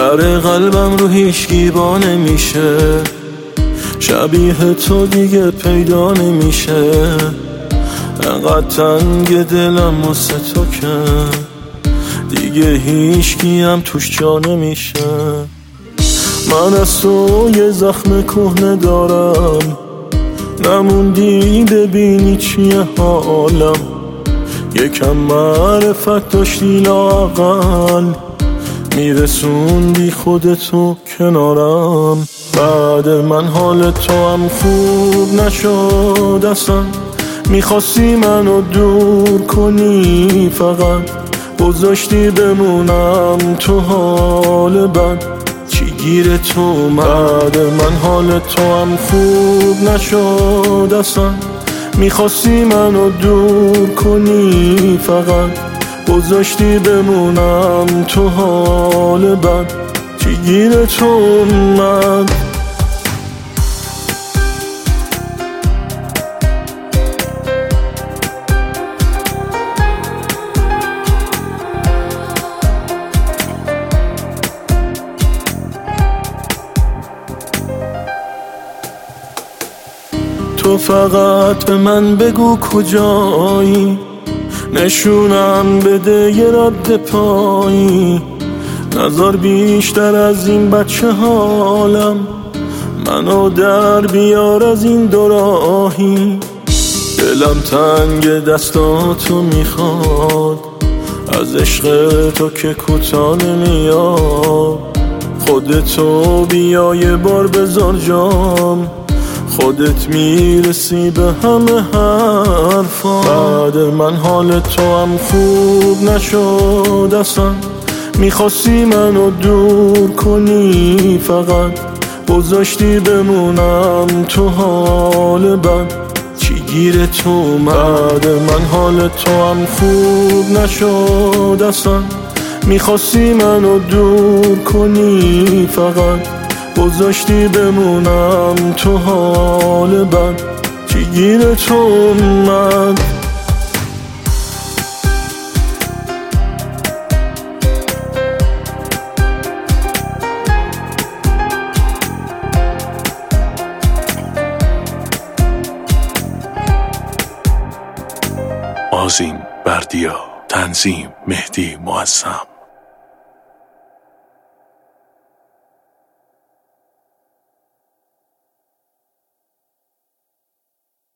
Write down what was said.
در قلبم رو هیچکی با نمیشه، شبیه تو دیگه پیدا نمیشه. انقدر تنگ دلم واسه تو که دیگه هیچکی هم توش جا نمیشه. من از تو یه زخم کهنه دارم، نموندی ببینی چیه حالم. یکم معرفت داشتی لااقل، میرسوندی خودتو کنارم. بعد من حال تو هم خوب نشد اصلا، میخواستی منو دور کنی، فقط گذاشتی بمونم تو حال بد. چی گیر تو؟ بعد من حال تو هم خوب نشد اصلا، میخواستی منو دور کنی، فقط گذاشتی بمونم تو حال بد. چی گیر تو اومد؟ تو فقط به من بگو کجایی، نشونم بده یه رد پایی. نذار بیشتر از این بچه حالم، منو در بیار از این دو راهی. دلم تنگ دستاتو میخواد، از عشق تو که کوتاه نمیاد. خودتو بیا یه بار بذار جام، خودت میرسی به همه حرفا. بعد من حال تو هم خوب نشد اصلا، میخواستی منو دور کنی، فقط گذاشتی بمونم تو حال بد. چی گیر تو؟ بعد من حال تو هم خوب نشد اصلا، میخواستی منو دور کنی، فقط گذاشتی بمونم تو حال بد. چی گیر تو اومد؟ آذین بردیا، تنظیم مهدی معظم.